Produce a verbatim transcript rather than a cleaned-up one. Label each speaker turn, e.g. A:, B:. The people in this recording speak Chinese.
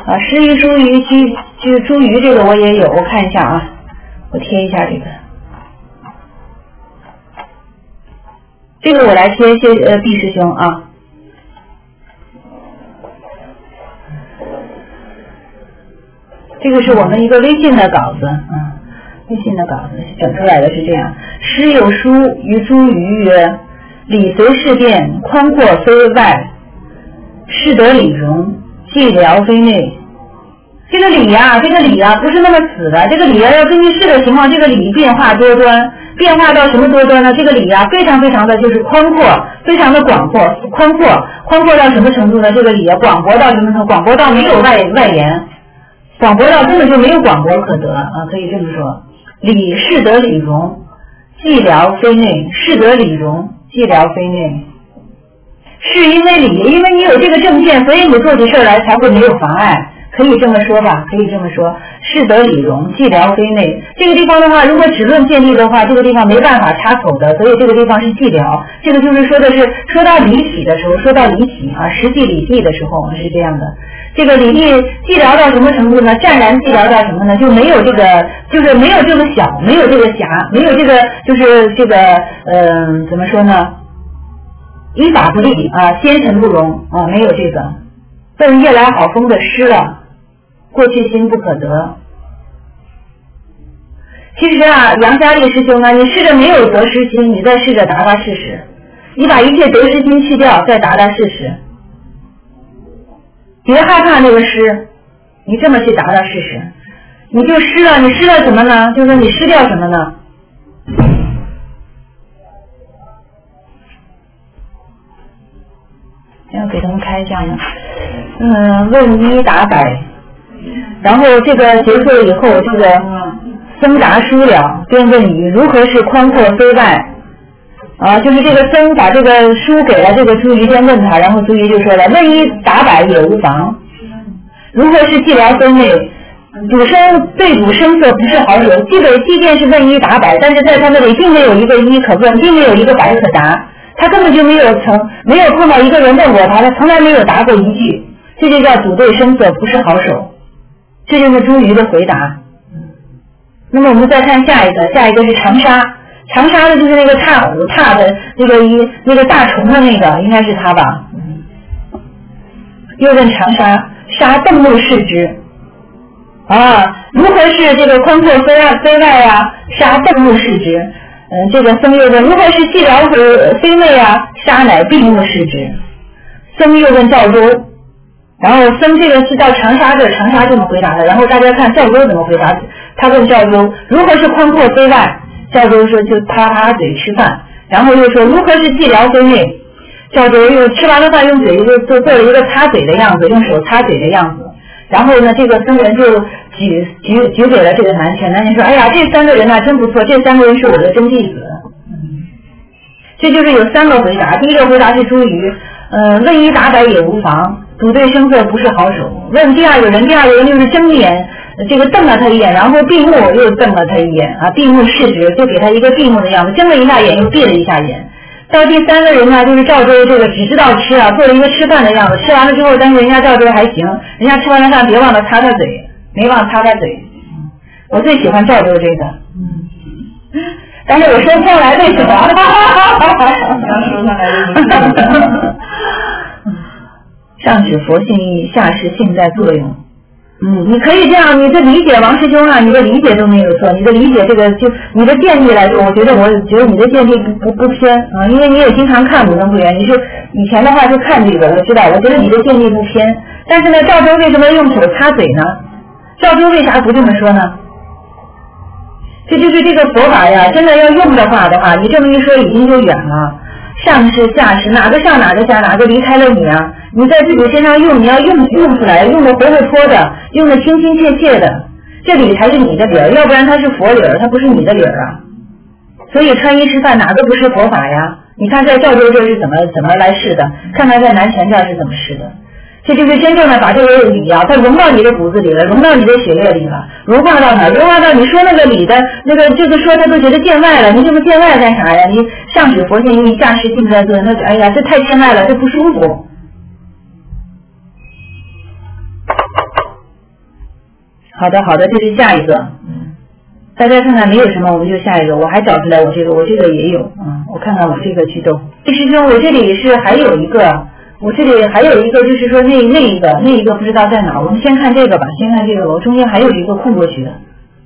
A: 啊，诗于书于居居诸于这个我也有，我看一下啊，我贴一下这个，这个我来贴谢呃毕师兄啊。这个是我们一个微信的稿子啊，微信的稿子整出来的是这样：诗有书于诸于曰：理随事变，宽阔非外，事得理容，寂寥非内。这个理呀、啊，这个理呀、啊，不是那么死的，这个理呀、啊、要根据事的情况，这个理变化多端，变化到什么多端呢？这个理呀、啊，非常非常的就是宽阔，非常的广阔，宽阔，宽阔到什么程度呢？这个理呀、啊，广博到什么程度？广博到没有外外延。广博到根本就没有广博可得啊，可以这么说。理事得理容，寂寥非内，事得理容，寂寥非内。是因为理，因为你有这个证件，所以你做起事来才会没有妨碍，可以这么说吧？可以这么说，事得理容，寂寥非内。这个地方的话，如果只论见地的话，这个地方没办法插口的，所以这个地方是寂寥。这个就是说的是说到理体的时候，说到理体啊，实际理地的时候是这样的。这个理地寂寥到什么程度呢？湛然寂寥到什么呢？就没有这个，就是没有这个小，没有这个狭，没有这个，就是这个，嗯、呃，怎么说呢？依法不立啊，先臣不容啊，没有这个。问夜来好风的诗了，过去心不可得。其实啊，杨家立师兄啊，你试着没有得失心，你再试着达达试试，你把一切得失心去掉，再达达试试。别害怕那个失，你这么去达达试试，你就失了，你失了什么呢？就是说你失掉什么呢？要给他们开一下呢。嗯，问一答百，然后这个结束了以后，这个僧答书了，便问语如何是宽阔非外。啊，就是这个僧把这个书给了这个朱瑜，先问他，然后朱瑜就说了：问一答百也无妨。如何是寂寥非内？补声对补声色不是好友，即本即便是问一答百，但是在他那里并没有一个一可问，并没有一个百可答，他根本就没有曾没有碰到一个人问过他，他从来没有答过一句，这就叫赌对声色不是好手，这就是朱瑜的回答。那么我们再看下一个，下一个是长沙。长沙的就是那个踏虎踏的那个一那个大虫的那个，应该是他吧？又问长沙，沙邓目视之啊，如何是这个宽阔非外非外啊？沙邓目视之。嗯，这个僧又问，如何是寂寥和非内啊？沙乃闭目视之。僧又问赵州，然后僧这个是到长沙这，长沙这么回答的，然后大家看赵州怎么回答？他问赵州，如何是宽阔非外？赵州说就擦擦嘴吃饭，然后又说如何是寂寥非内？赵州又吃完了饭用嘴就做做了一个擦嘴的样子，用手擦嘴的样子。然后呢，这个僧人就举举举给了这个南拳，南拳说：“哎呀，这三个人呢、啊、真不错，这三个人是我的真弟子。”嗯，这就是有三个回答。第一个回答是朱瑜，呃，问一答百也无妨，赌对声色不是好手。问第二个人，第二个人就是睁眼。这个瞪了他一眼，然后闭目又瞪了他一眼啊，闭目视之，就给他一个闭目的样子，睁了一下眼又闭了一下眼。到第三个人呢，就是赵州这个只知道吃啊，做了一个吃饭的样子，吃完了之后，但是人家赵州还行，人家吃完了饭别忘了擦擦嘴，没忘擦擦嘴。我最喜欢赵州这个，嗯，但是我说不上来为什么。上指佛性意，下是性在作用。嗯，你可以这样，你的理解王师兄啊，你的理解都没有错，你的理解这个就你的见地来说，我觉得我觉得你的见地不不不偏啊，因为你也经常看《古僧不圆》，你是以前的话就看这个，我知道，我觉得你的见地不偏。但是呢，赵州为什么用手擦嘴呢？赵州为啥不这么说呢？这就是这个佛法呀，真的要用的话的话，你这么一说已经就远了。上是下是，哪个上哪个下，哪个离开了你啊？你在自己身上用，你要用用出来，用的活活脱的，用的亲亲切切的，这里才是你的理儿，要不然它是佛理儿，它不是你的理儿啊。所以穿衣吃饭哪个不是佛法呀？你看在赵州这是怎么怎么来试的，看看在南拳这是怎么试的。这就是真正的把这个理啊，它融到你的骨子里了，融到你的血液里了，融化到哪？融化到你说那个理的那个，就是说他都觉得见外了，你这么见外干啥呀？你上指佛性意，下是性在作用，那哎呀，这太见外了，这不舒服。 好的好的，这是下一个。嗯，大家看看没有什么，我们就下一个。我还找出来我这个，我这个也有。嗯，我看看我这个祛痘。师兄，我这里是还有一个，我这里还有一个，就是说那那一个那一个不知道在哪儿。我们先看这个吧，先看这个，我中间还有一个空过去的。